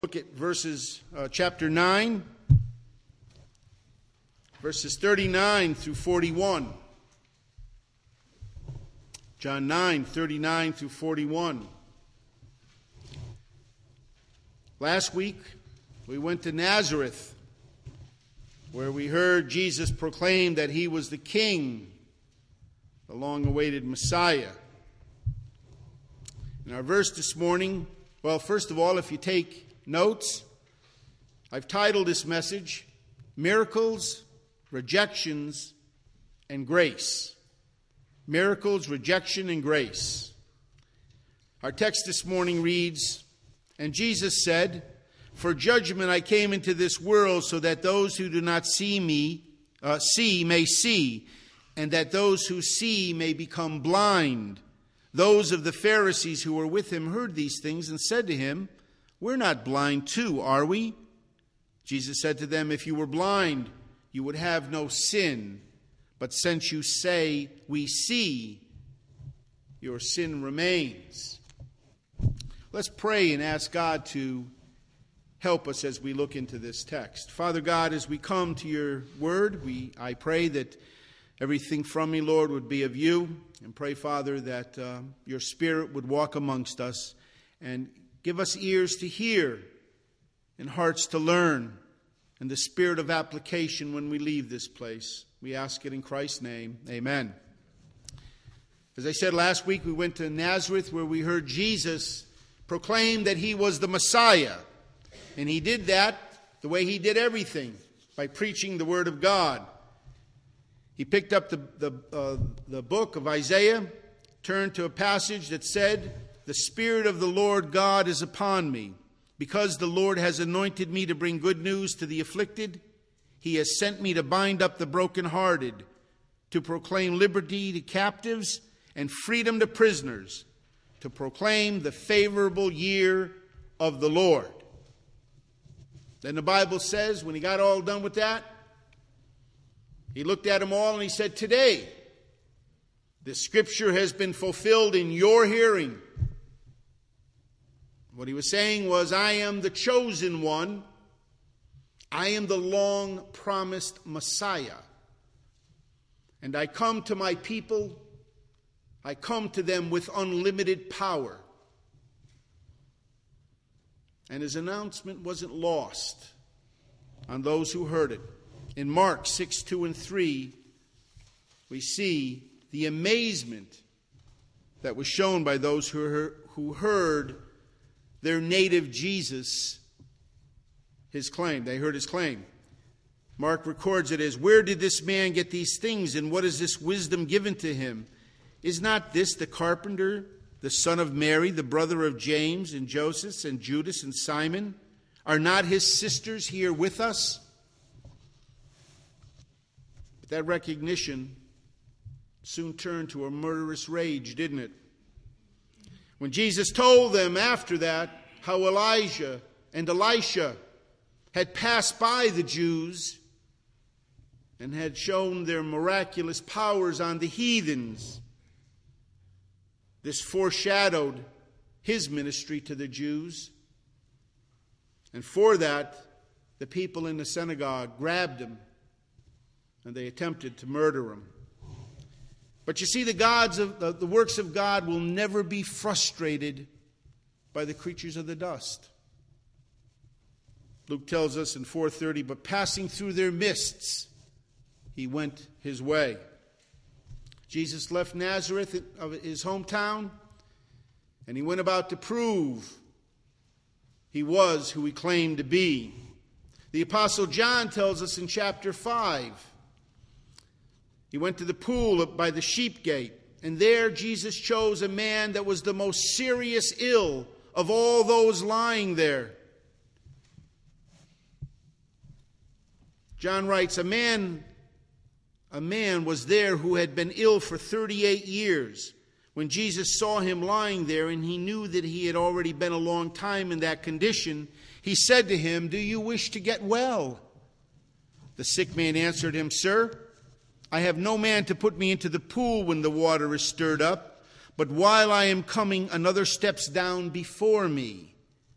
Look at chapter 9, verses 39 through 41. John 9, 39 through 41. Last week, we went to Nazareth, where we heard Jesus proclaim that he was the King, the long-awaited Messiah. In our verse this morning, well, first of all, if you take notes, I've titled this message, Miracles, Rejections, and Grace. Miracles, Rejection, and Grace. Our text this morning reads, "And Jesus said, For judgment I came into this world, so that those who do not see may see, and that those who see may become blind. Those of the Pharisees who were with him heard these things and said to him, We're not blind too, are we? Jesus said to them, If you were blind, you would have no sin. But since you say, We see, your sin remains." Let's pray and ask God to help us as we look into this text. Father God, as we come to your word, I pray that everything from me, Lord, would be of you. And pray, Father, that your Spirit would walk amongst us and give us ears to hear and hearts to learn and the spirit of application when we leave this place. We ask it in Christ's name. Amen. As I said last week, we went to Nazareth where we heard Jesus proclaim that he was the Messiah. And he did that the way he did everything, by preaching the Word of God. He picked up the book of Isaiah, turned to a passage that said, The Spirit of the Lord God is upon me, because the Lord has anointed me to bring good news to the afflicted. He has sent me to bind up the brokenhearted, to proclaim liberty to captives and freedom to prisoners, to proclaim the favorable year of the Lord. Then the Bible says, when he got all done with that, he looked at them all and he said, Today, the scripture has been fulfilled in your hearing. What he was saying was, I am the chosen one. I am the long-promised Messiah. And I come to my people. I come to them with unlimited power. And his announcement wasn't lost on those who heard it. In Mark 6, 2 and 3, we see the amazement that was shown by those who heard their native Jesus, his claim. They heard his claim. Mark records it as, Where did this man get these things, and what is this wisdom given to him? Is not this the carpenter, the son of Mary, the brother of James and Joseph and Judas and Simon? Are not his sisters here with us? But that recognition soon turned to a murderous rage, didn't it? When Jesus told them after that how Elijah and Elisha had passed by the Jews and had shown their miraculous powers on the heathens, this foreshadowed his ministry to the Jews. And for that, the people in the synagogue grabbed him and they attempted to murder him. But you see, the works of God will never be frustrated by the creatures of the dust. Luke tells us in 4:30, But passing through their midst, he went his way. Jesus left Nazareth, of his hometown, and he went about to prove he was who he claimed to be. The Apostle John tells us in chapter 5, he went to the pool by the sheep gate, and there Jesus chose a man that was the most serious ill of all those lying there. John writes, A man was there who had been ill for 38 years. When Jesus saw him lying there, and he knew that he had already been a long time in that condition, he said to him, Do you wish to get well? The sick man answered him, Sir, I have no man to put me into the pool when the water is stirred up, but while I am coming, another steps down before me.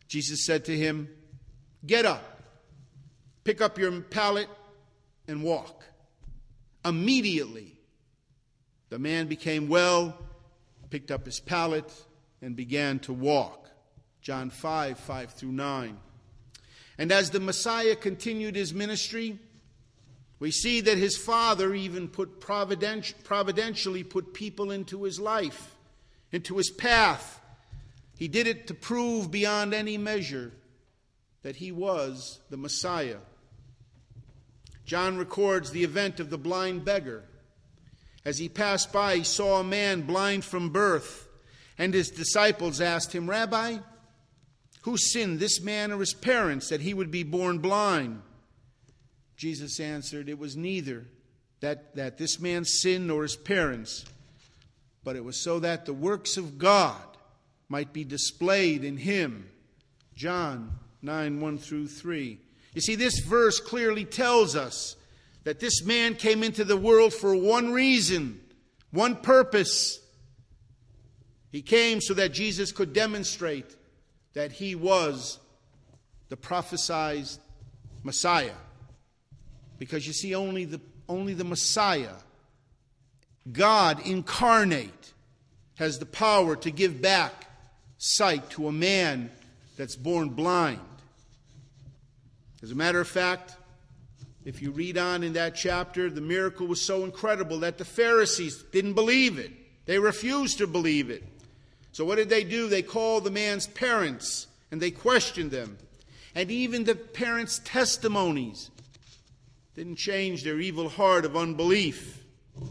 Jesus said to him, "Get up, pick up your pallet, and walk." Immediately, the man became well, picked up his pallet, and began to walk. John 5:5-9. And as the Messiah continued his ministry, we see that his Father even providentially put people into his life, into his path. He did it to prove beyond any measure that he was the Messiah. John records the event of the blind beggar. As he passed by, he saw a man blind from birth, and his disciples asked him, "Rabbi, who sinned, this man or his parents, that he would be born blind?" Jesus answered, "It was neither that this man sinned nor his parents, but it was so that the works of God might be displayed in him." John 9:1-3. You see, this verse clearly tells us that this man came into the world for one reason, one purpose. He came so that Jesus could demonstrate that he was the prophesied Messiah. Because you see, only the Messiah, God incarnate, has the power to give back sight to a man that's born blind. As a matter of fact, if you read on in that chapter, the miracle was so incredible that the Pharisees didn't believe it. They refused to believe it. So what did they do? They called the man's parents and they questioned them. And even the parents' testimonies didn't change their evil heart of unbelief.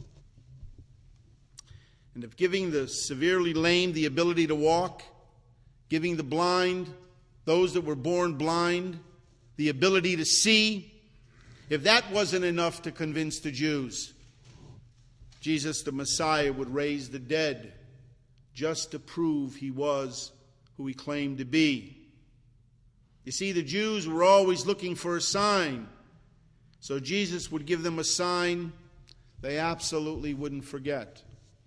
And of giving the severely lame the ability to walk, giving the blind, those that were born blind, the ability to see, if that wasn't enough to convince the Jews, Jesus the Messiah would raise the dead just to prove he was who he claimed to be. You see, the Jews were always looking for a sign. So Jesus would give them a sign they absolutely wouldn't forget.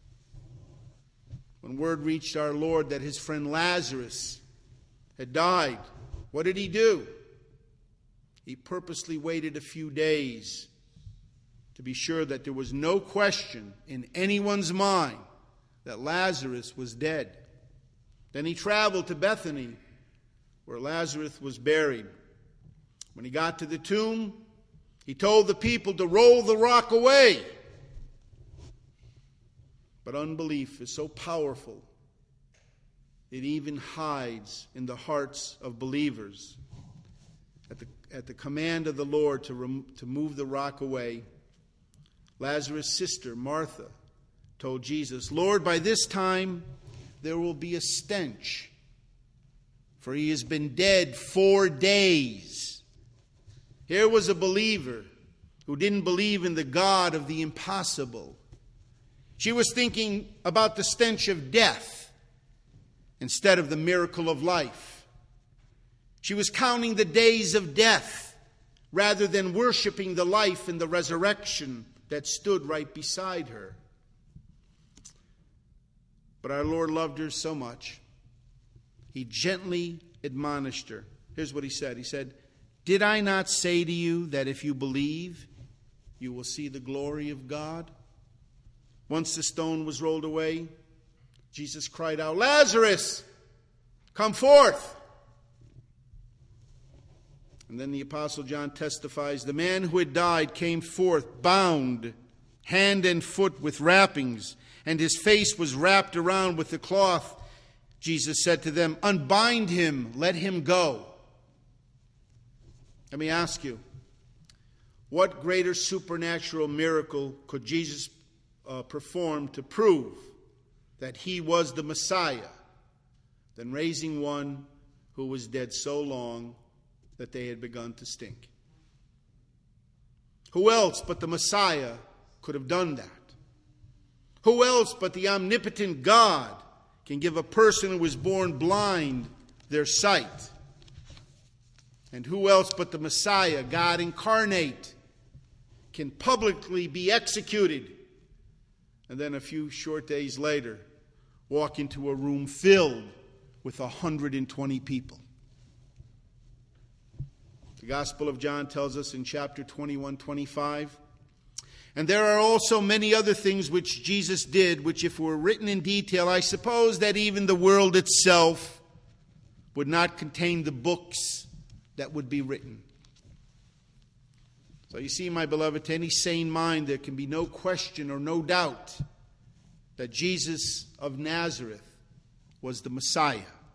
When word reached our Lord that his friend Lazarus had died, what did he do? He purposely waited a few days to be sure that there was no question in anyone's mind that Lazarus was dead. Then he traveled to Bethany, where Lazarus was buried. When he got to the tomb, he told the people to roll the rock away. But unbelief is so powerful, it even hides in the hearts of believers. At the command of the Lord to move the rock away, Lazarus' sister, Martha, told Jesus, "Lord, by this time there will be a stench, for he has been dead 4 days." Here was a believer who didn't believe in the God of the impossible. She was thinking about the stench of death instead of the miracle of life. She was counting the days of death rather than worshiping the life and the resurrection that stood right beside her. But our Lord loved her so much, he gently admonished her. Here's what he said. He said, "Did I not say to you that if you believe, you will see the glory of God?" Once the stone was rolled away, Jesus cried out, "Lazarus, come forth!" And then the Apostle John testifies, the man who had died came forth, bound hand and foot with wrappings, and his face was wrapped around with a cloth. Jesus said to them, "Unbind him, let him go." Let me ask you, what greater supernatural miracle could Jesus perform to prove that he was the Messiah than raising one who was dead so long that they had begun to stink? Who else but the Messiah could have done that? Who else but the omnipotent God can give a person who was born blind their sight? And who else but the Messiah, God incarnate, can publicly be executed and then a few short days later walk into a room filled with 120 people? The Gospel of John tells us in chapter 21-25. And there are also many other things which Jesus did, which if were written in detail, I suppose that even the world itself would not contain the books that would be written. So you see, my beloved, to any sane mind, there can be no question or no doubt that Jesus of Nazareth was the Messiah.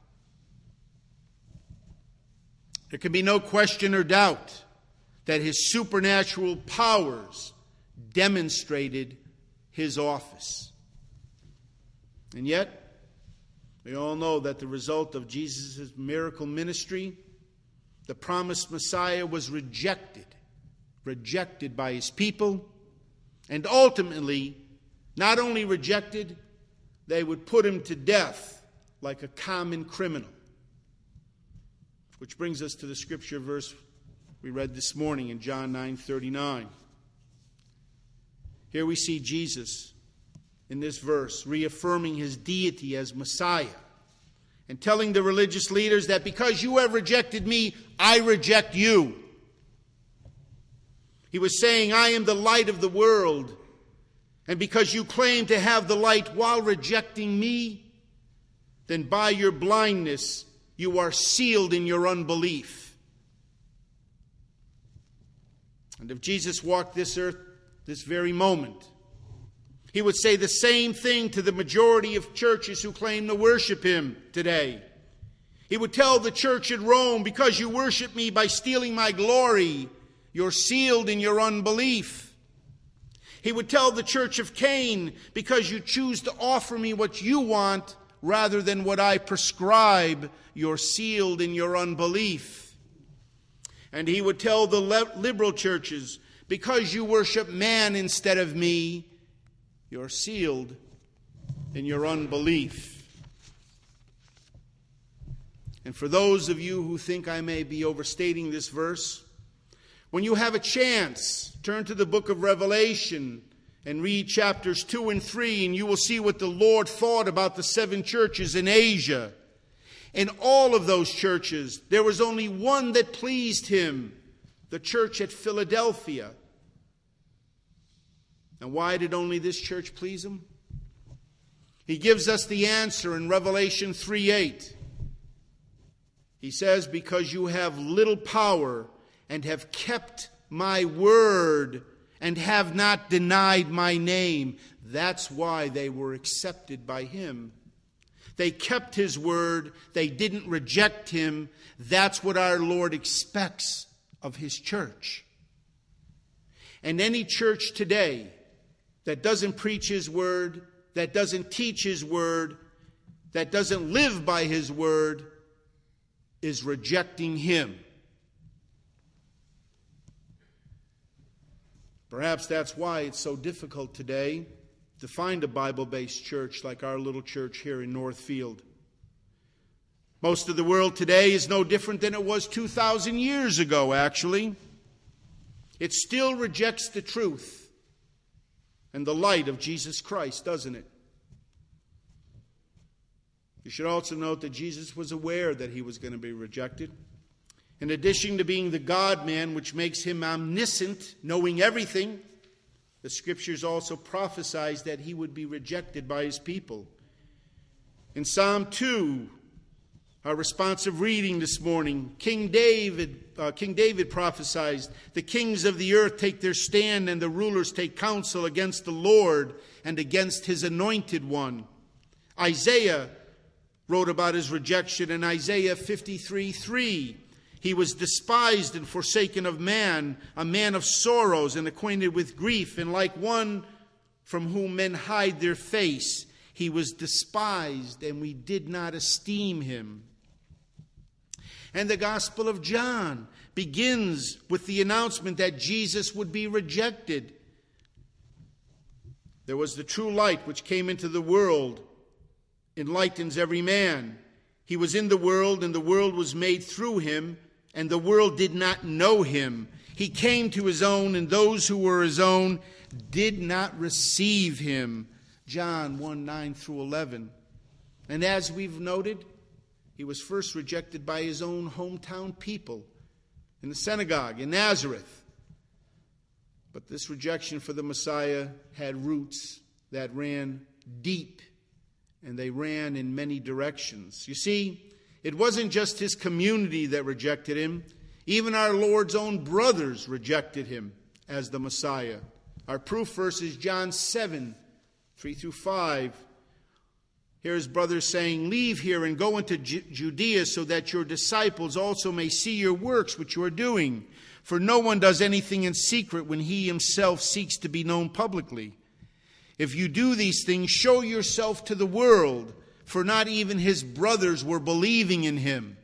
There can be no question or doubt that his supernatural powers demonstrated his office. And yet, we all know that the result of Jesus' miracle ministry, the promised Messiah, was rejected by his people, and ultimately, not only rejected, they would put him to death like a common criminal. Which brings us to the scripture verse we read this morning in John 9:39. Here we see Jesus in this verse reaffirming his deity as Messiah and telling the religious leaders that because you have rejected me, I reject you. He was saying, I am the light of the world, and because you claim to have the light while rejecting me, then by your blindness you are sealed in your unbelief. And if Jesus walked this earth this very moment, he would say the same thing to the majority of churches who claim to worship him today. He would tell the church at Rome, because you worship me by stealing my glory, you're sealed in your unbelief. He would tell the church of Cain, because you choose to offer me what you want rather than what I prescribe, you're sealed in your unbelief. And he would tell the liberal churches, because you worship man instead of me, you're sealed in your unbelief. And for those of you who think I may be overstating this verse, when you have a chance, turn to the book of Revelation and read chapters 2 and 3, and you will see what the Lord thought about the 7 churches in Asia. In all of those churches, there was only one that pleased him, the church at Philadelphia. And why did only this church please him? He gives us the answer in Revelation 3:8. He says, because you have little power and have kept my word and have not denied my name. That's why they were accepted by him. They kept his word. They didn't reject him. That's what our Lord expects of his church. And any church today that doesn't preach his word, that doesn't teach his word, that doesn't live by his word, is rejecting him. Perhaps that's why it's so difficult today to find a Bible-based church like our little church here in Northfield. Most of the world today is no different than it was 2,000 years ago, actually. It still rejects the truth and the light of Jesus Christ, doesn't it? You should also note that Jesus was aware that he was going to be rejected. In addition to being the God-man, which makes him omniscient, knowing everything, the Scriptures also prophesied that he would be rejected by his people. In Psalm 2, our responsive reading this morning, King David prophesied, the kings of the earth take their stand and the rulers take counsel against the Lord and against his anointed one. Isaiah wrote about his rejection in Isaiah 53:3. He was despised and forsaken of man, a man of sorrows and acquainted with grief, and like one from whom men hide their face, he was despised, and we did not esteem him. And the Gospel of John begins with the announcement that Jesus would be rejected. There was the true light which came into the world, enlightens every man. He was in the world, and the world was made through him, and the world did not know him. He came to his own, and those who were his own did not receive him. John 1:9-11. And as we've noted, he was first rejected by his own hometown people. in the synagogue in Nazareth. But this rejection for the Messiah had roots that ran deep, and they ran in many directions. You see, it wasn't just his community that rejected him. Even our Lord's own brothers rejected him as the Messiah. Our proof verse is John 7, 3 through 5. Here's brothers saying, "Leave here and go into Judea so that your disciples also may see your works which you are doing. For no one does anything in secret when he himself seeks to be known publicly. If you do these things, show yourself to the world, for not even his brothers were believing in him."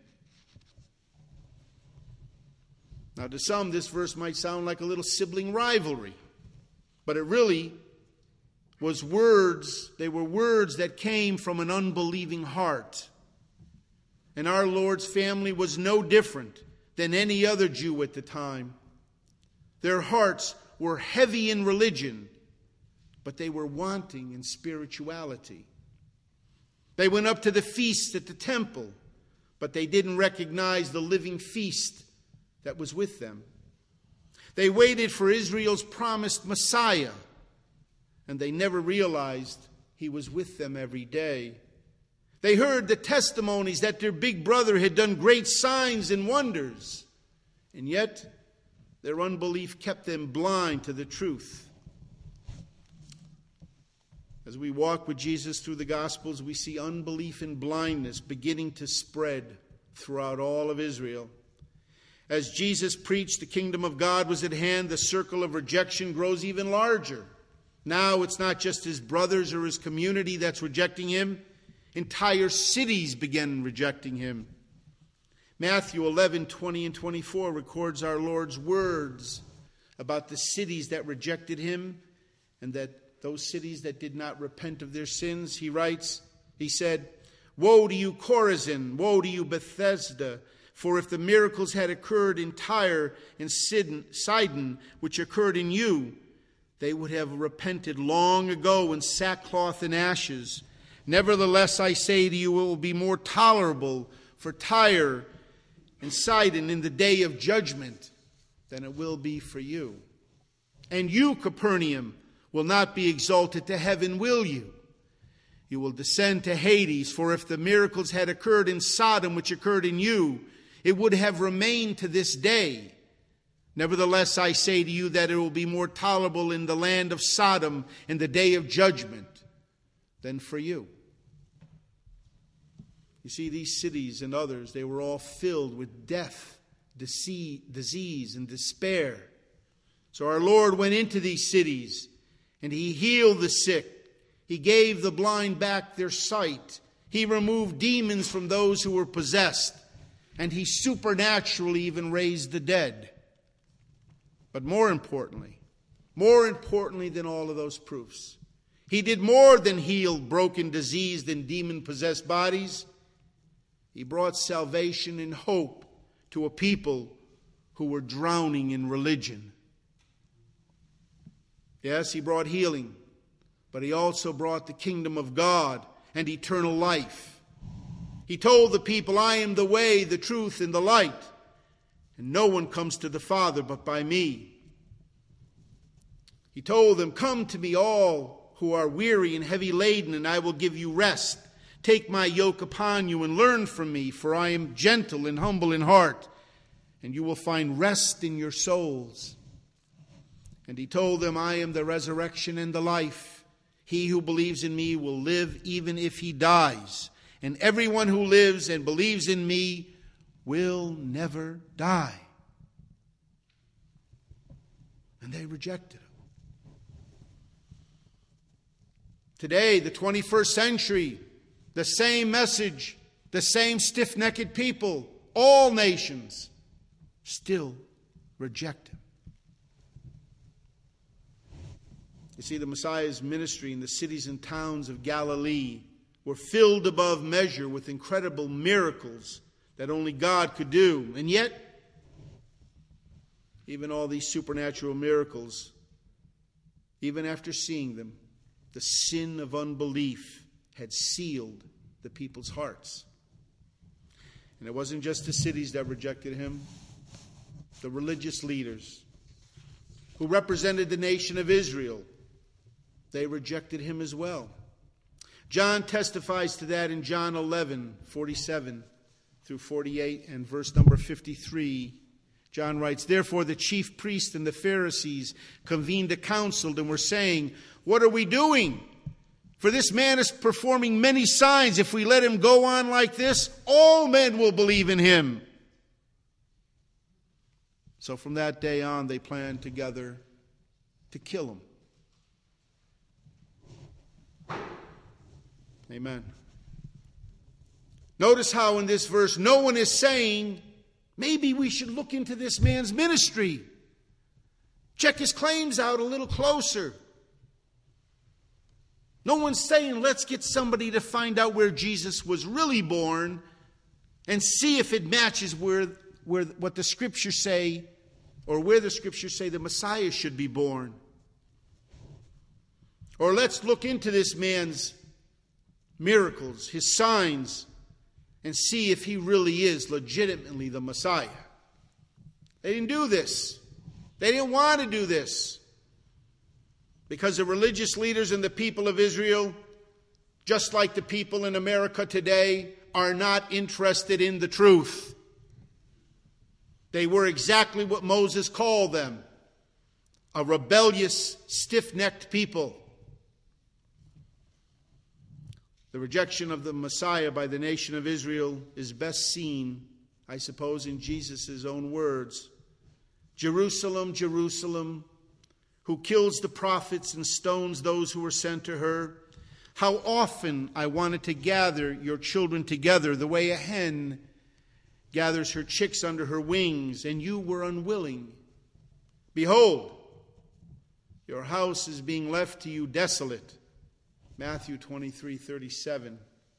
Now, to some, this verse might sound like a little sibling rivalry, but it really was words. They were words that came from an unbelieving heart. And our Lord's family was no different than any other Jew at the time. Their hearts were heavy in religion, but they were wanting in spirituality. They went up to the feast at the temple, but they didn't recognize the living feast that was with them. They waited for Israel's promised Messiah, and they never realized he was with them every day. They heard the testimonies that their big brother had done great signs and wonders, and yet their unbelief kept them blind to the truth. As we walk with Jesus through the Gospels, we see unbelief and blindness beginning to spread throughout all of Israel. As Jesus preached the kingdom of God was at hand, the circle of rejection grows even larger. Now it's not just his brothers or his community that's rejecting him. Entire cities began rejecting him. Matthew 11, 20 and 24 records our Lord's words about the cities that rejected him, and that those cities that did not repent of their sins. He said, "Woe to you, Chorazin! Woe to you, Bethesda! For if the miracles had occurred in Tyre and Sidon, which occurred in you, they would have repented long ago in sackcloth and ashes. Nevertheless, I say to you, it will be more tolerable for Tyre and Sidon in the day of judgment than it will be for you. And you, Capernaum, will not be exalted to heaven, will you? You will descend to Hades, for if the miracles had occurred in Sodom, which occurred in you, it would have remained to this day. Nevertheless, I say to you that it will be more tolerable in the land of Sodom in the day of judgment than for you." You see, these cities and others, they were all filled with death, disease, and despair. So our Lord went into these cities, and he healed the sick. He gave the blind back their sight. He removed demons from those who were possessed. And he supernaturally even raised the dead. But more importantly than all of those proofs, he did more than heal broken, diseased, and demon-possessed bodies. He brought salvation and hope to a people who were drowning in religion. Yes, he brought healing, but he also brought the kingdom of God and eternal life. He told the people, "I am the way, the truth, and the light, and no one comes to the Father but by me." He told them, "Come to me all who are weary and heavy laden, and I will give you rest. Take my yoke upon you and learn from me, for I am gentle and humble in heart, and you will find rest in your souls." And he told them, "I am the resurrection and the life. He who believes in me will live even if he dies. And everyone who lives and believes in me will never die." And they rejected him. Today, the 21st century, the same message, the same stiff-necked people, all nations, still reject him. You see, the Messiah's ministry in the cities and towns of Galilee were filled above measure with incredible miracles that only God could do. And yet, even all these supernatural miracles, even after seeing them, the sin of unbelief had sealed the people's hearts. And it wasn't just the cities that rejected him. the religious leaders who represented the nation of Israel, they rejected him as well. John testifies to that in John 11:47 through 48 and verse number 53. John writes, "Therefore the chief priests and the Pharisees convened a council and were saying, 'What are we doing? For this man is performing many signs. If we let him go on like this, all men will believe in him.' So from that day on, they planned together to kill him." Amen. Notice how in this verse, no one is saying, maybe we should look into this man's ministry. Check his claims out a little closer. No one's saying, let's get somebody to find out where Jesus was really born and see if it matches where what the Scriptures say, or where the Scriptures say the Messiah should be born. Or let's look into this man's miracles, his signs, and see if he really is legitimately the Messiah. They didn't do this. They didn't want to do this. Because the religious leaders and the people of Israel, just like the people in America today, are not interested in the truth. They were exactly what Moses called them, a rebellious, stiff-necked people. The rejection of the Messiah by the nation of Israel is best seen, I suppose, in Jesus' own words. "Jerusalem, Jerusalem, who kills the prophets and stones those who are sent to her. How often I wanted to gather your children together the way a hen gathers her chicks under her wings, and you were unwilling. Behold, your house is being left to you desolate." Matthew 23:37.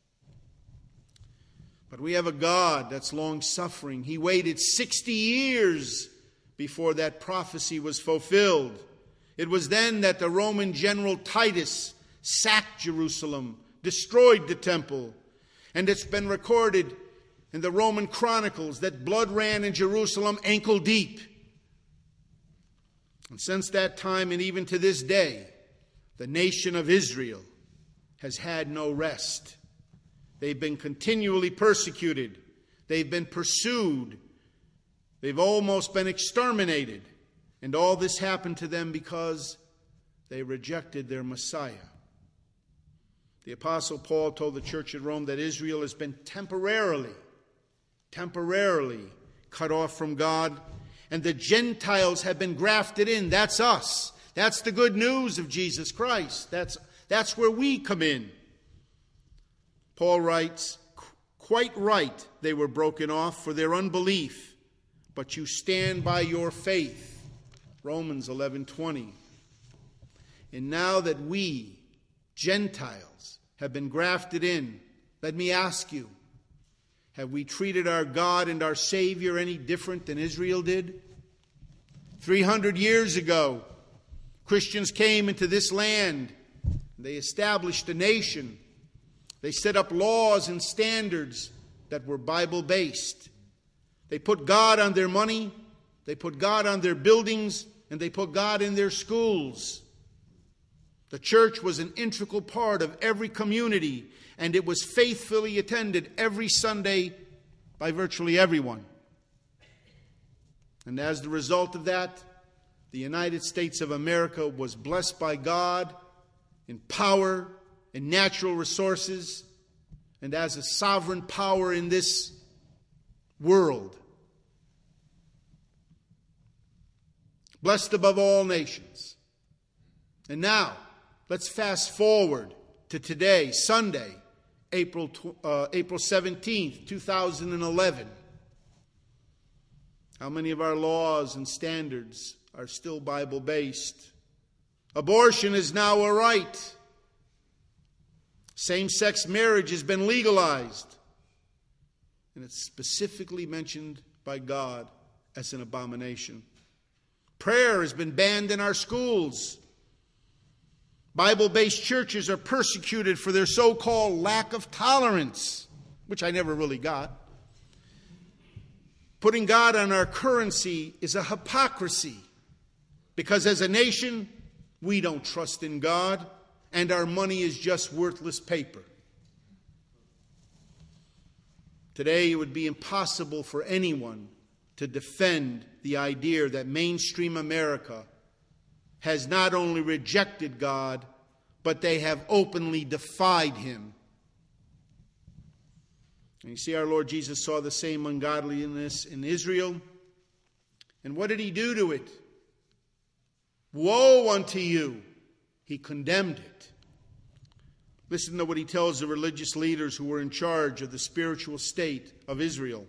But we have a God that's long-suffering. He waited 60 years before that prophecy was fulfilled. It was then that the Roman general Titus sacked Jerusalem, destroyed the temple, and it's been recorded in the Roman chronicles that blood ran in Jerusalem ankle deep. And since that time and even to this day, the nation of Israel has had no rest. They've been continually persecuted. They've been pursued. They've almost been exterminated. And all this happened to them because they rejected their Messiah. The Apostle Paul told the church at Rome that Israel has been temporarily cut off from God, and the Gentiles have been grafted in. That's us. That's the good news of Jesus Christ. That's where we come in. Paul writes, "Quite right they were broken off for their unbelief, but you stand by your faith." Romans 11:20. And now that we, Gentiles, have been grafted in, let me ask you, have we treated our God and our Savior any different than Israel did? 300 years ago, Christians came into this land. They established a nation. They set up laws and standards that were Bible-based. They put God on their money, they put God on their buildings, and they put God in their schools. The church was an integral part of every community, and it was faithfully attended every Sunday by virtually everyone. And as the result of that, the United States of America was blessed by God in power, in natural resources, and as a sovereign power in this world. Blessed above all nations. And now, let's fast forward to today, Sunday, April 17th, 2011. How many of our laws and standards are still Bible-based? Abortion is now a right. Same-sex marriage has been legalized. And it's specifically mentioned by God as an abomination. Prayer has been banned in our schools. Bible-based churches are persecuted for their so-called lack of tolerance, which I never really got. Putting God on our currency is a hypocrisy, because as a nation, we don't trust in God, and our money is just worthless paper. Today, it would be impossible for anyone to defend the idea that mainstream America has not only rejected God, but they have openly defied Him. And you see, our Lord Jesus saw the same ungodliness in Israel. And what did He do to it? Woe unto you! He condemned it. Listen to what He tells the religious leaders who were in charge of the spiritual state of Israel.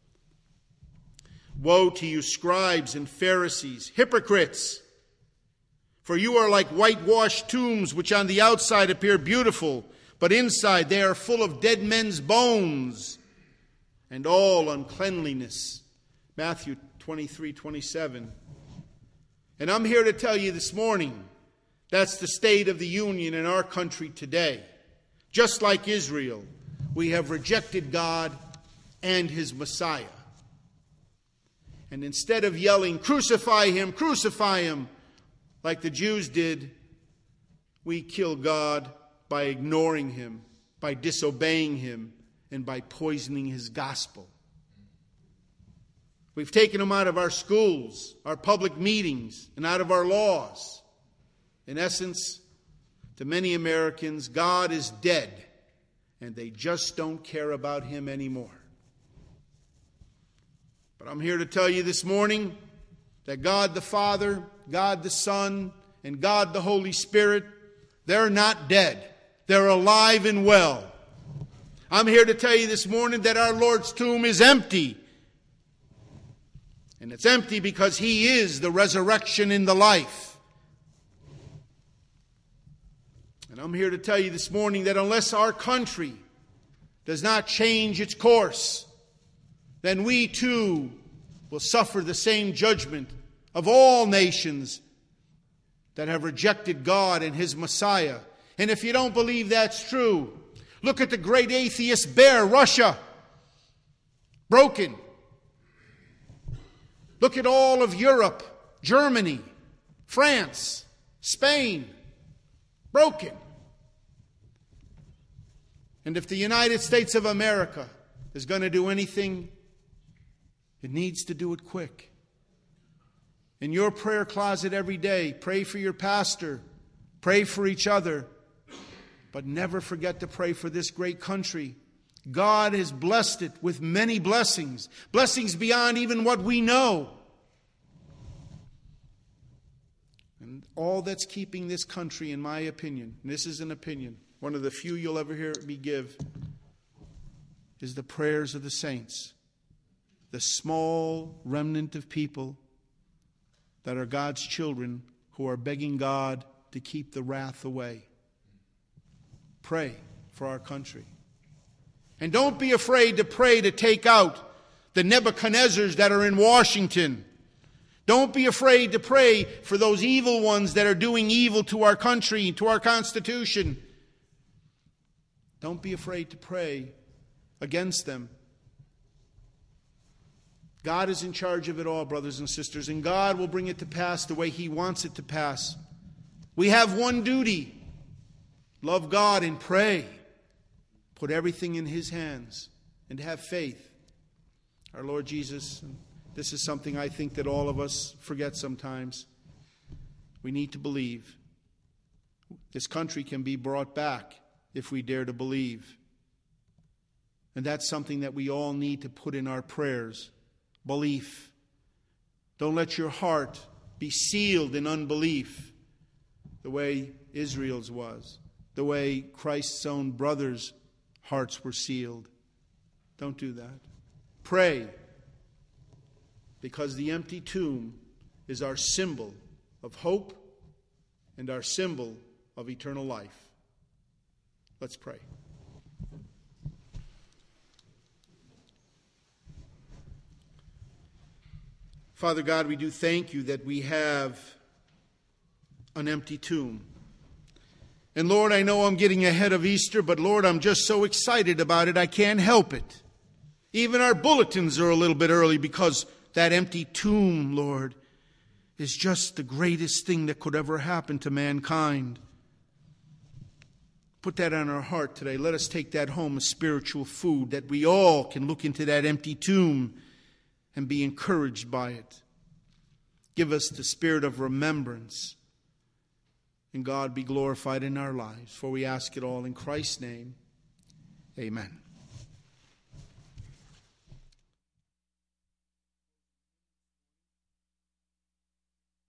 Woe to you, scribes and Pharisees, hypocrites! For you are like whitewashed tombs, which on the outside appear beautiful, but inside they are full of dead men's bones and all uncleanliness. Matthew 23:27. And I'm here to tell you this morning, that's the state of the union in our country today. Just like Israel, we have rejected God and His Messiah. And instead of yelling, crucify Him, like the Jews did, we kill God by ignoring Him, by disobeying Him, and by poisoning His gospel. We've taken Him out of our schools, our public meetings, and out of our laws. In essence, to many Americans, God is dead, and they just don't care about Him anymore. But I'm here to tell you this morning that God the Father, God the Son, and God the Holy Spirit, they're not dead. They're alive and well. I'm here to tell you this morning that our Lord's tomb is empty. And it's empty because He is the resurrection and the life. And I'm here to tell you this morning that unless our country does not change its course, then we too will suffer the same judgment of all nations that have rejected God and His Messiah. And if you don't believe that's true, look at the great atheist bear, Russia. Broken. Look at all of Europe, Germany, France, Spain. Broken. And if the United States of America is going to do anything, it needs to do it quick. In your prayer closet every day, pray for your pastor, pray for each other, but never forget to pray for this great country. God has blessed it with many blessings, blessings beyond even what we know. And all that's keeping this country, in my opinion, and this is an opinion, one of the few you'll ever hear me give, is the prayers of the saints. The small remnant of people that are God's children who are begging God to keep the wrath away. Pray for our country. And don't be afraid to pray to take out the Nebuchadnezzars that are in Washington. Don't be afraid to pray for those evil ones that are doing evil to our country, to our Constitution. Don't be afraid to pray against them. God is in charge of it all, brothers and sisters, and God will bring it to pass the way He wants it to pass. We have one duty. Love God and pray. Put everything in His hands and have faith. Our Lord Jesus, this is something I think that all of us forget sometimes. We need to believe. This country can be brought back if we dare to believe. And that's something that we all need to put in our prayers. Belief. Don't let your heart be sealed in unbelief the way Israel's was, the way Christ's own brothers' hearts were sealed. Don't do that. Pray, because the empty tomb is our symbol of hope and our symbol of eternal life. Let's pray. Father God, we do thank You that we have an empty tomb. And Lord, I know I'm getting ahead of Easter, but Lord, I'm just so excited about it, I can't help it. Even our bulletins are a little bit early because that empty tomb, Lord, is just the greatest thing that could ever happen to mankind. Put that on our heart today. Let us take that home as spiritual food, that we all can look into that empty tomb and be encouraged by it. Give us the spirit of remembrance. And God be glorified in our lives. For we ask it all in Christ's name. Amen.